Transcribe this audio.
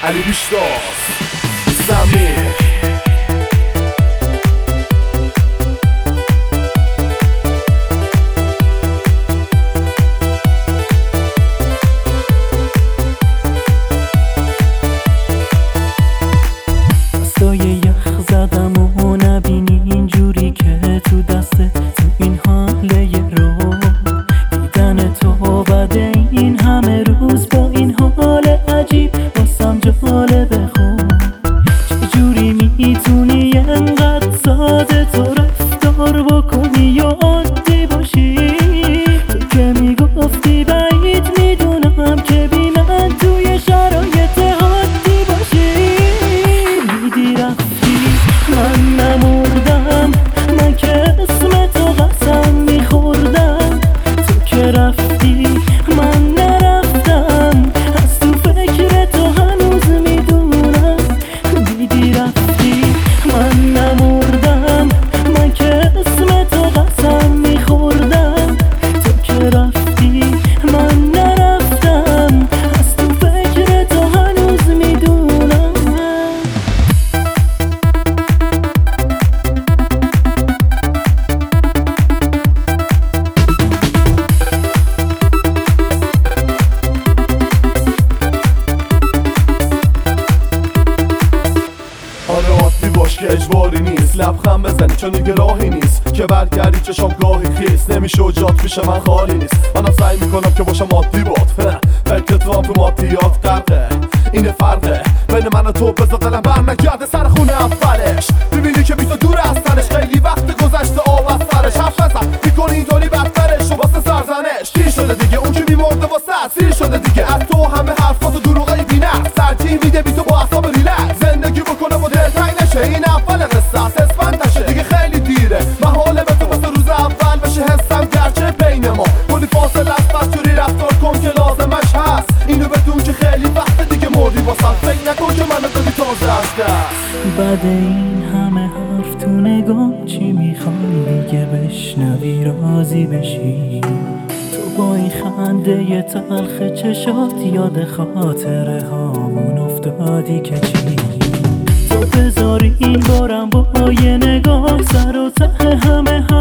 علی بیشتاز زمین دستای یخ زدم و نبینی اینجوری که تو دسته تو این حاله رو دیدن تو بعد این همه روز با این حال عجیب واسم جالبه. خون چجوری میتونی انقدر ساده تو رفتار بکنی یا عادی باشی؟ تو که میگفتی بعید میدونم که بی من توی شرایط عادی باشی. دیدی رفتی من نمردم، من که اسم تو قسم میخوردم. تو که رفتی من نرفتم، از تو فکر تو هنوز میدونم. دیدی رفتی من نمردم، من که اسم تو قسم میخوردم. تو که رفتی من نرفتم، از تو فکر تو هنوز میدونم. آره عادی باش که اجباری نیست، لبخند بزنی چون دیگه راهی نیست که برگردی چشام گاهی خیس نمیشه و جات پیش من خالی نیست. منم سعی میکنم که باشم عادی باد، فکر تو هم تو مادیات غرقه. این فرقه بین من و تو، بذار دلم برنگرده سر خونه اولش. ببینی که بی تو دور از تنش، خیلی وقت گذشته آب از سرش. حرف نزن میکنی اینطوری بدترش و واسه سرزنش دیر شده دیگه. اون که میمرده واسه سیر شده دیگه. از تو همه حرفات و دروغای بی‌نقص ترجیح میده بی تو با اعصاب ریلکس زندگی بکنه و دلتنگ نشه. این اول قصه است، اسفند نشه دیگه خیلی دیره. محاله به تو واسه روز اول بشه حسم گرچه بین ما کلی فاصله است. بس جوری رفتار کن که لازمش هست. اینو بدون که خیلی وقت دیگه مردی واسه فکر نکن که منو دادی تازه از دست. بعد این همه حرف تو نگاه چی میخوای دیگه بشنوی راضی بشی؟ تو با این خنده تلخ چشات یاد خاطره هامون افتادی که چی؟ تو بذاری این بارم با یه نگاه سر و ته همه